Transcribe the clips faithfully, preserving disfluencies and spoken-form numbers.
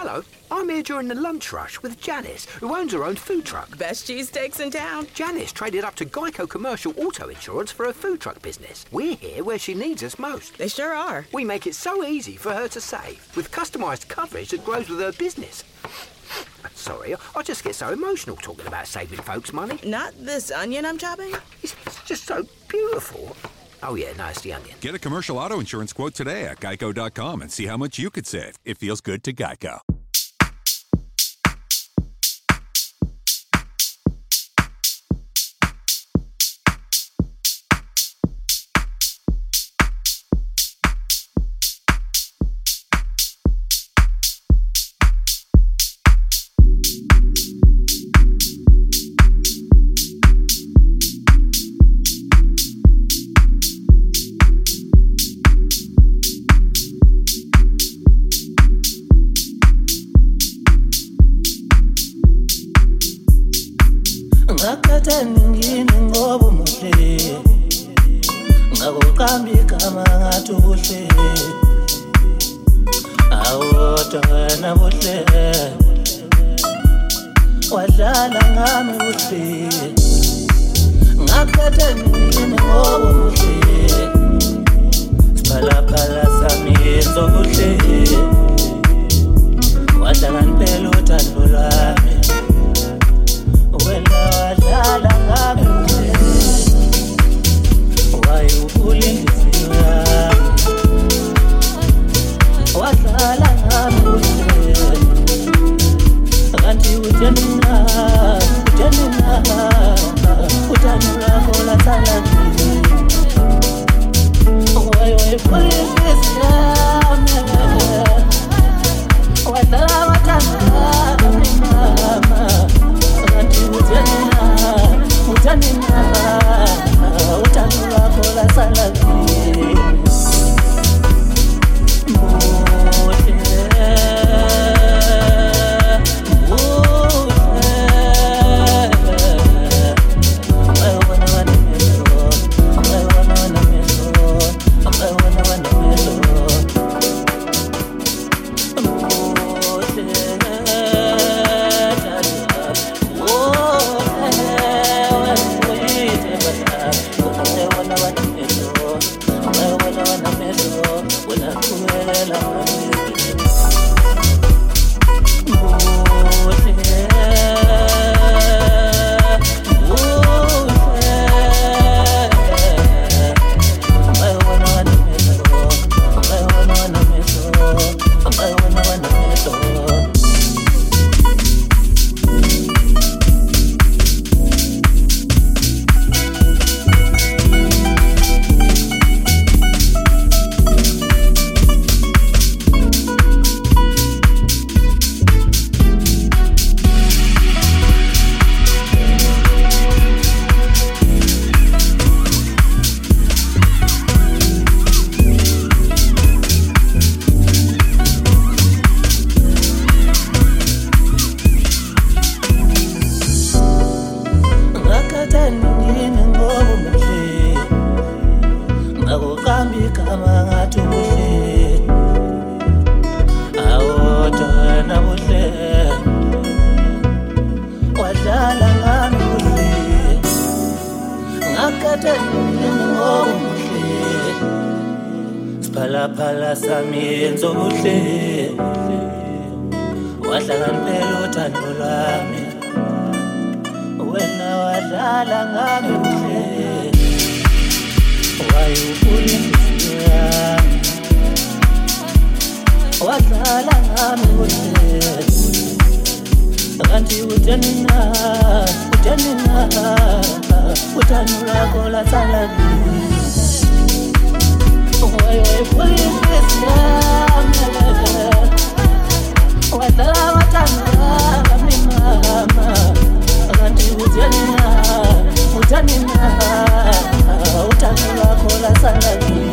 Hello, I'm here during the lunch rush with Janice, who owns her own food truck. Best cheesesteaks in town. Janice traded up to Geico Commercial Auto Insurance for her food truck business. We're here where she needs us most. They sure are. We make it so easy for her to save, with customised coverage that grows with her business. Sorry, I just get so emotional talking about saving folks money. Not this onion I'm chopping? It's just so beautiful. Oh yeah, no, it's the onion. Get a commercial auto insurance quote today at geico dot com and see how much you could save. It feels good to Geico. Ngakatha ningini ngoba umuhle ngakukambi kama ngathi ubuhle awodwa buhle wadlala ngami buhle ngakatha ningini ngoba umuhle siphalaphala sami yenzo buhle wadlala ngempela uthando lwami wena wadlala ngami wayukulindisiwe wadlala ngami kanti ujanina ujanina uthando lwakho lahlala kimi wayukulindisiwe wadlala ngami mama utanina utanina utanula kola salami Phala sami yenzo buhle wadlala ngempela uthando lwami wena wadlala ngami buhle wayukulindisiwe wadlala ngami buhle kanti ujanina ujanina uthando lwakho lahlala kimi Why you putting this down? What the what I'm mama? Auntie Ujanina, Ujanina, Utanula kola salami.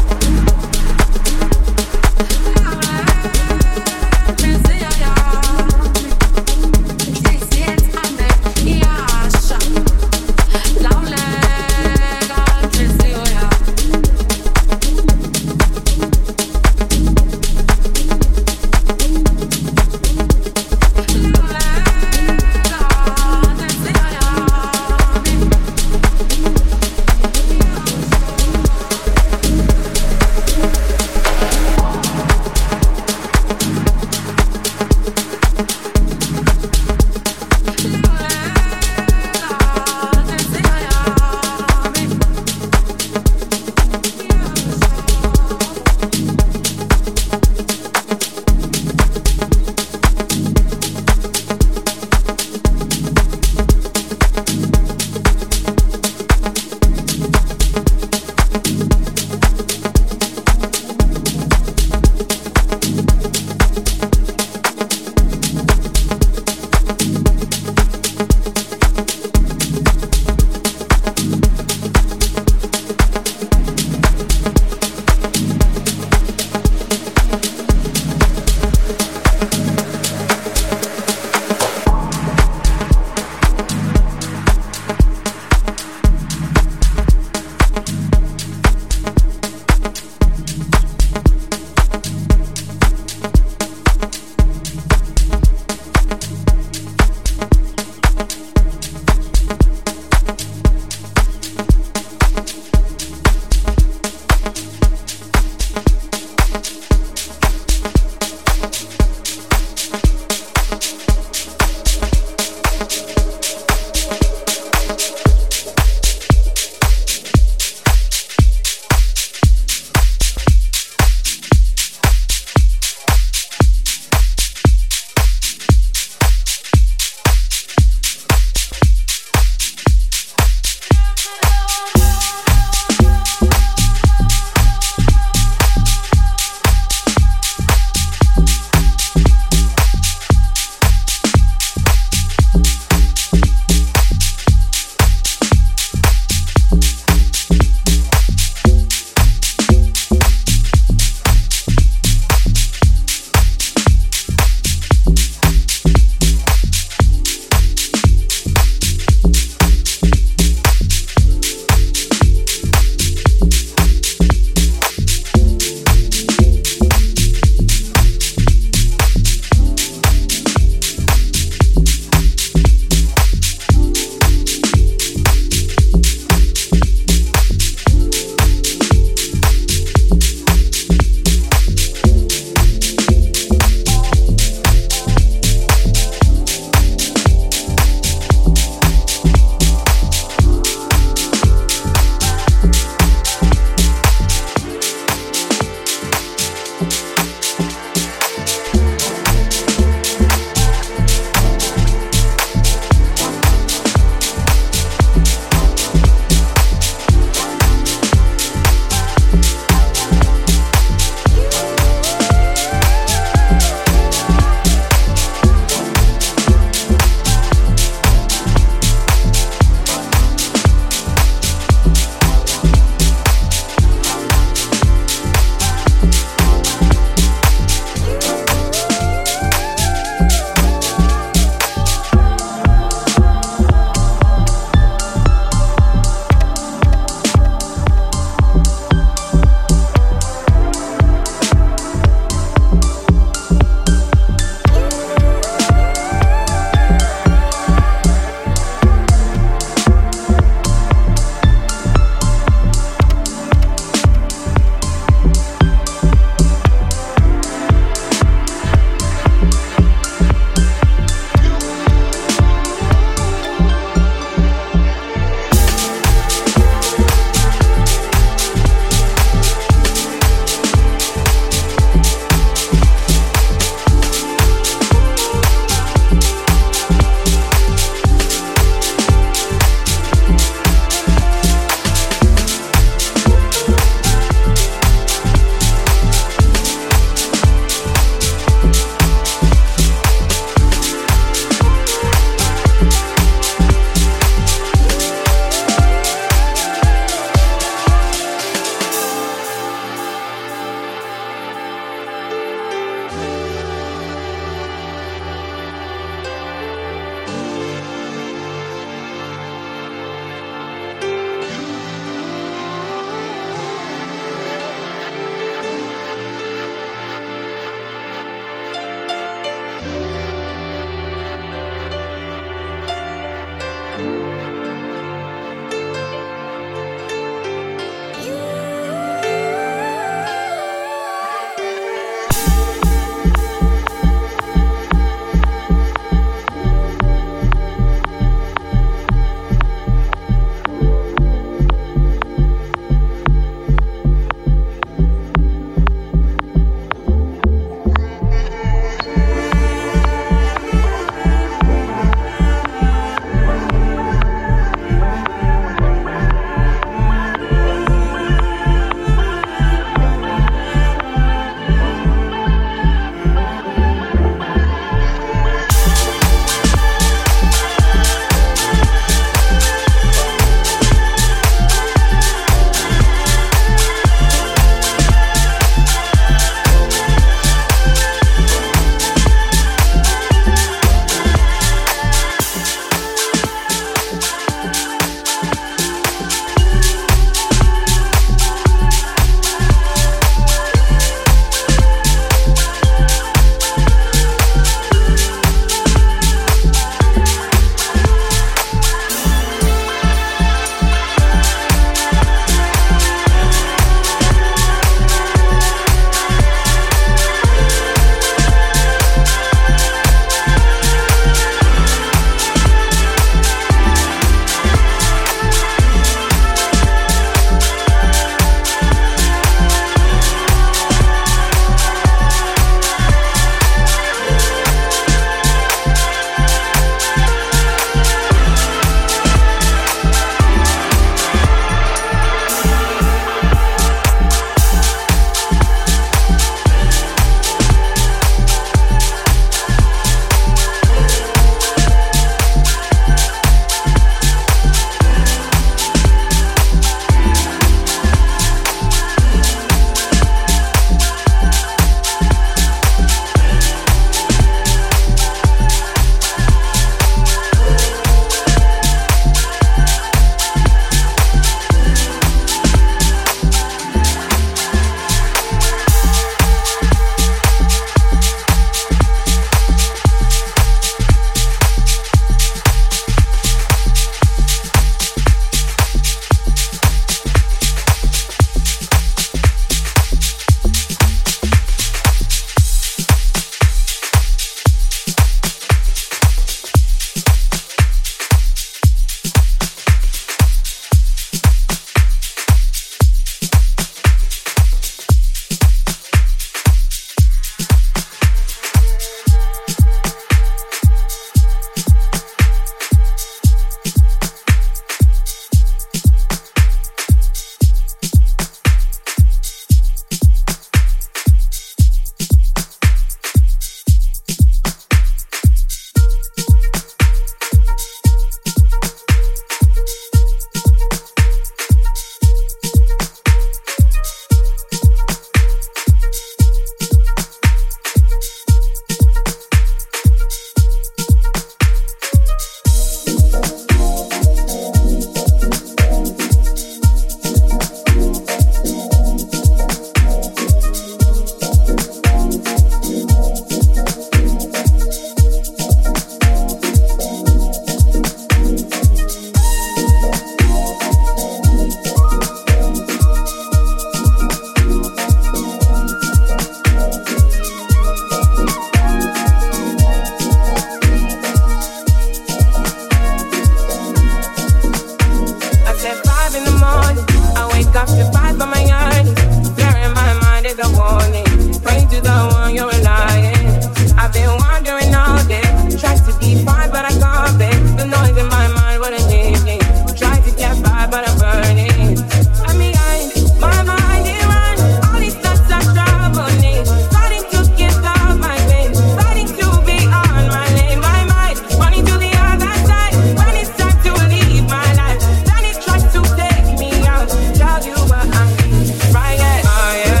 up to fight for my earnings. Fear in my mind is a warning. Pray to the one you're relying. I've been wandering all day. Tried to be fine, but I can't be. The noise in my mind wouldn't leave me. Tried to get by, but I'm burning. I'm behind, my mind it runs. All these thoughts are troubling. Starting to get off my pain. Starting to be on my lane. My mind running to the other side. When it's time to leave my life, then it tries to take me out. Tell you what I need, right? Yeah, oh yeah.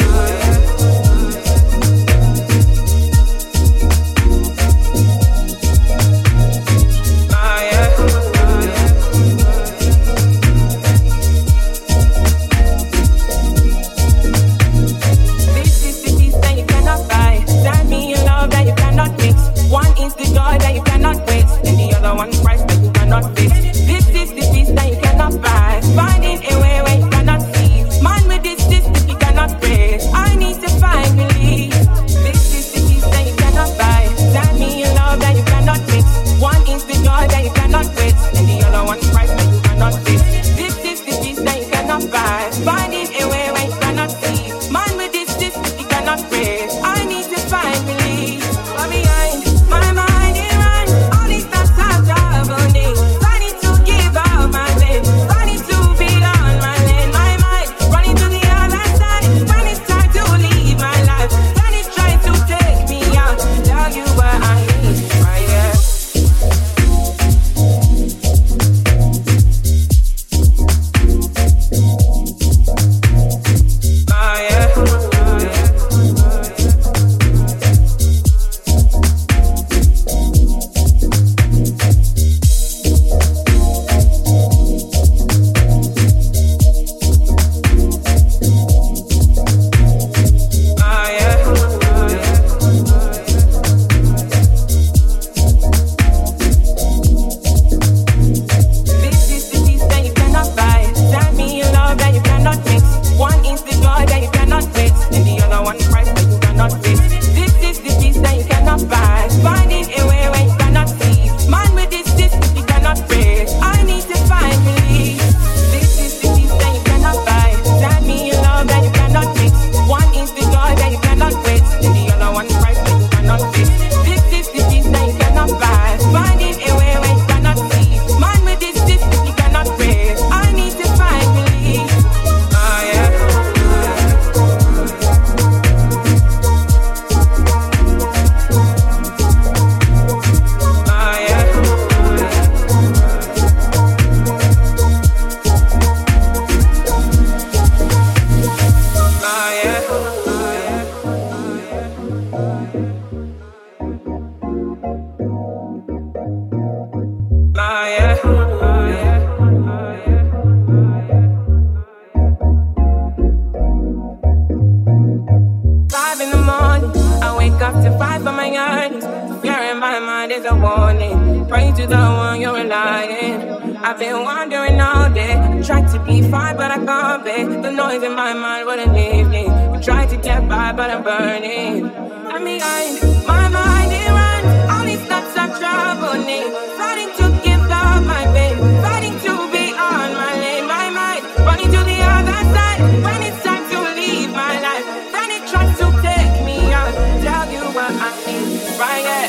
One is the joy that you cannot waste, and the other one price that you cannot face. This is the peace that you cannot buy. Finding a way where you cannot see. Man with this system you cannot praise. I need to find relief. This is the peace that you cannot buy. Tell me your love that you cannot mix. One is the joy that you cannot waste, and the other one price that you cannot face. This is the peace that you cannot buy. Finding a way where you cannot see. Man with this system you cannot praise. I need to find relief. Far behind. My mind it runs, all these thoughts are troubling. Starting to give up my pain, starting to be on my lane. My mind running to the other side. When it's time to leave my life, then it tries to take me out. Tell you what I need, right here. Oh yeah. Five in the morning, I wake up to fight for my earnings. Fear in my mind is a warning. Pray to the one you're relying. I've been wandering all day. Tried to be fine, but I can't be. The noise in my mind wouldn't leave me. Tried to get by, but I'm burning. I'm behind, my mind it runs. All these thoughts are troubling. Starting to give up my pain. Starting to be on my lane. My mind running to the other side. When it's time to leave my life, then it tries to take me out. Tell you what I need, right? Yeah.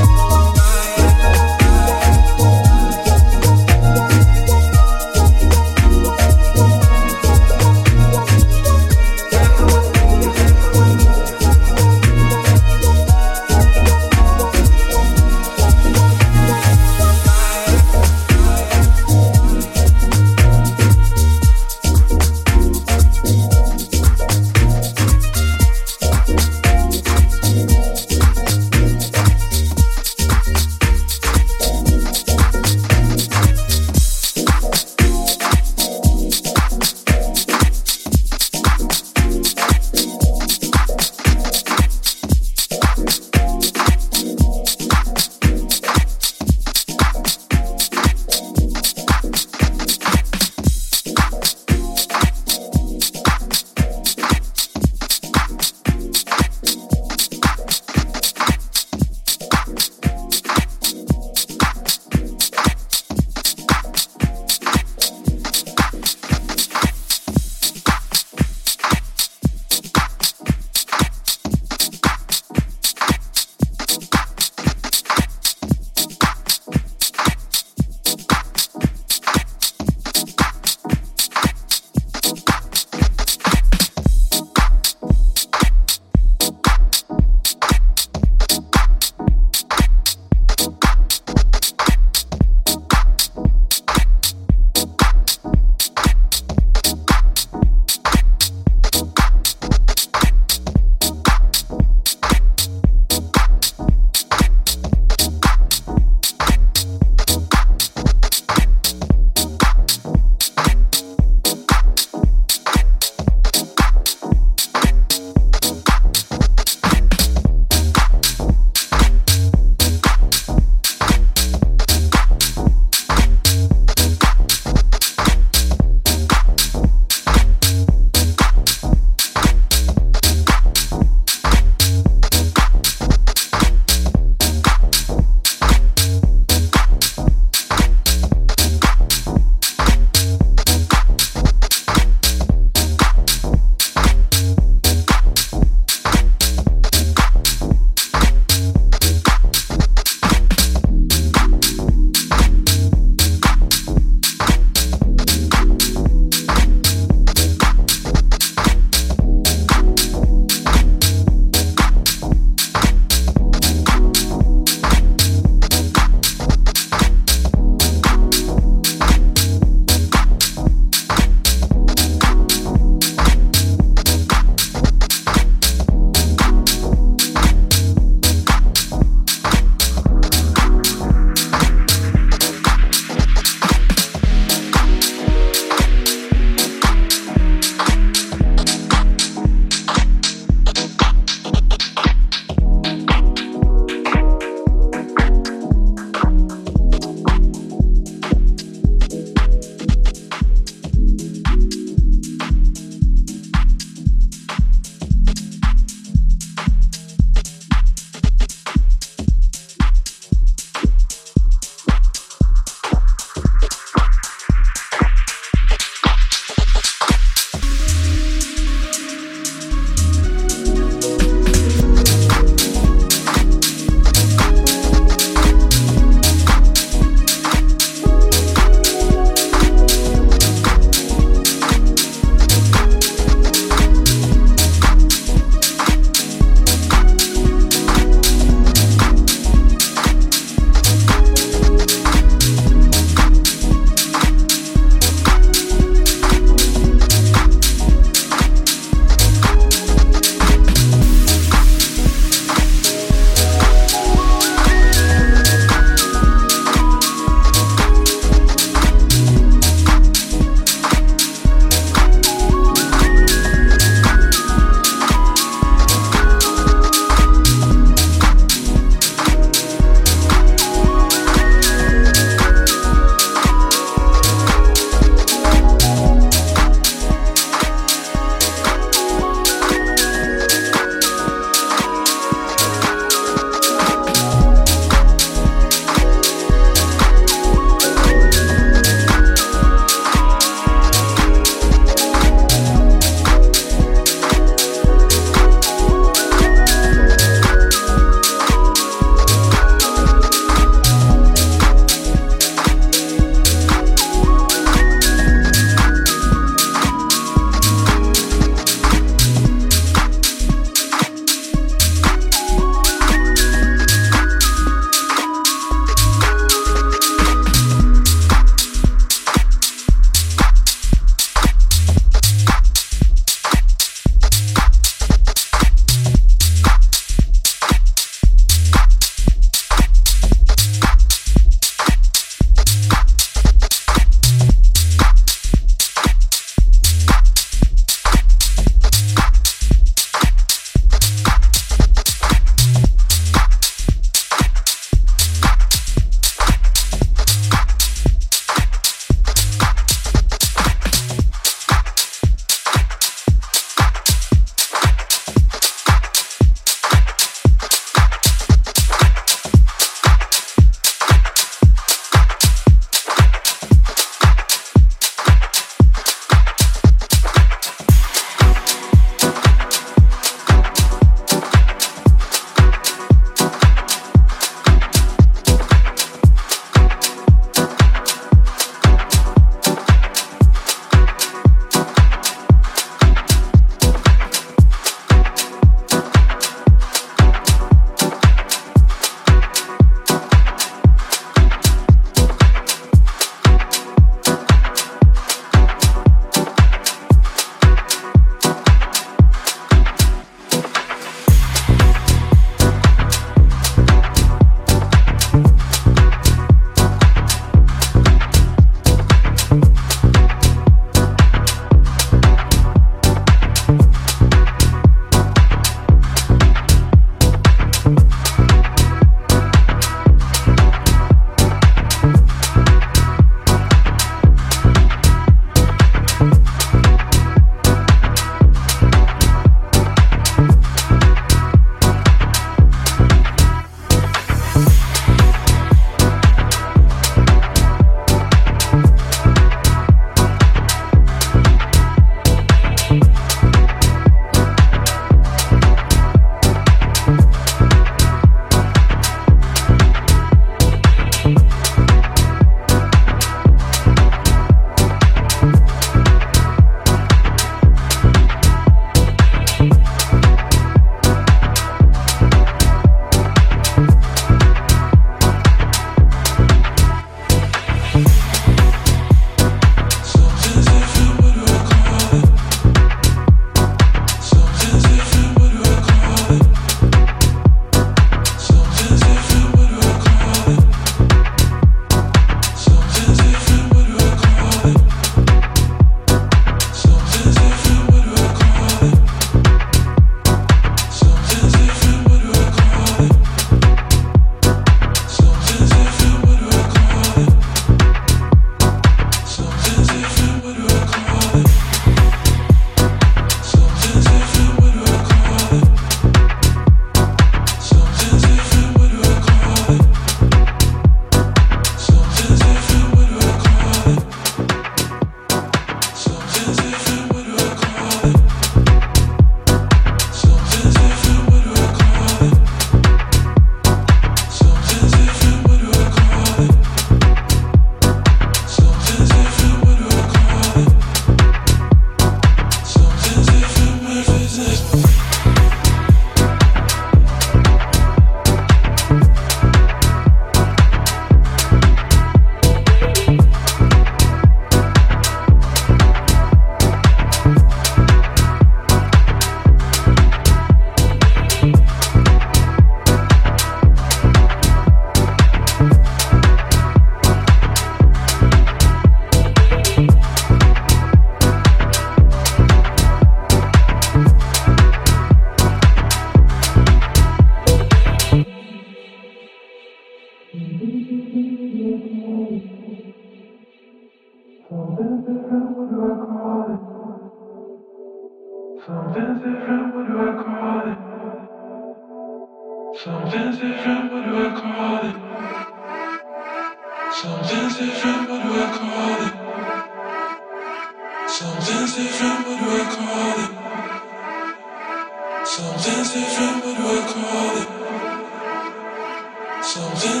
Something's different, what do I call it? Something's different, what do I call it? Something's different, what do I call it? Something's different, what do I call it? Something's different, what do I call it? Something.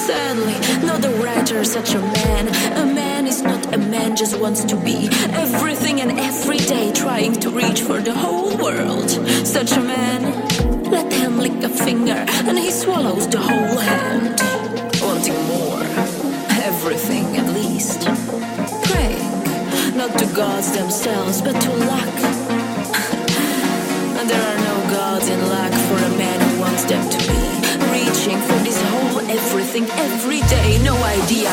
Sadly, not the writer, such a man. A man is not a man, just wants to be everything and every day, trying to reach for the whole world. Such a man, let him lick a finger and he swallows the whole hand. Wanting more, everything at least. Praying, not to gods themselves, but to luck. And there are no gods in luck for a man who wants them to be reaching for this whole everything every day. No idea.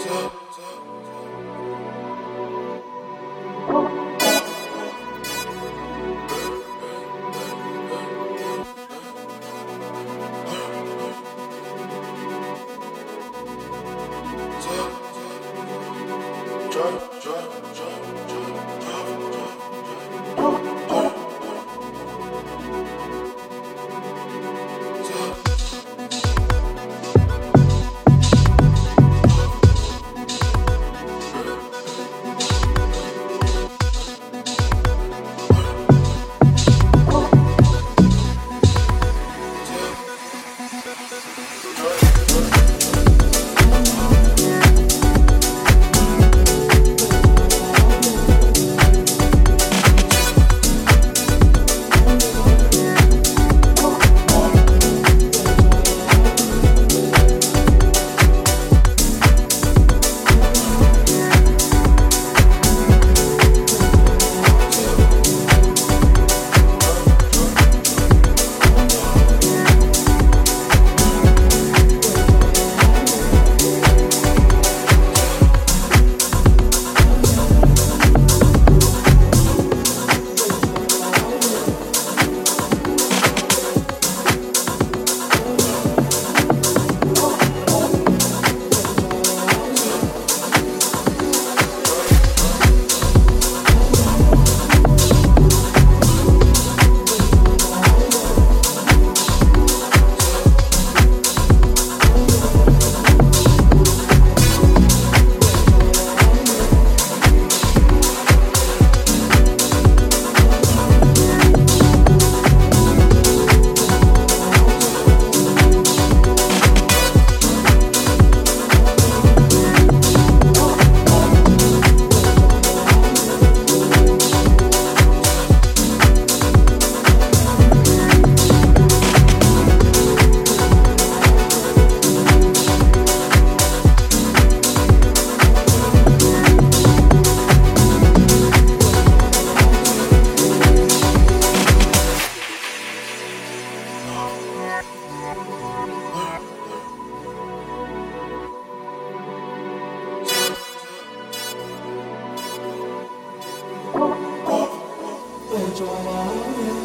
Enjoy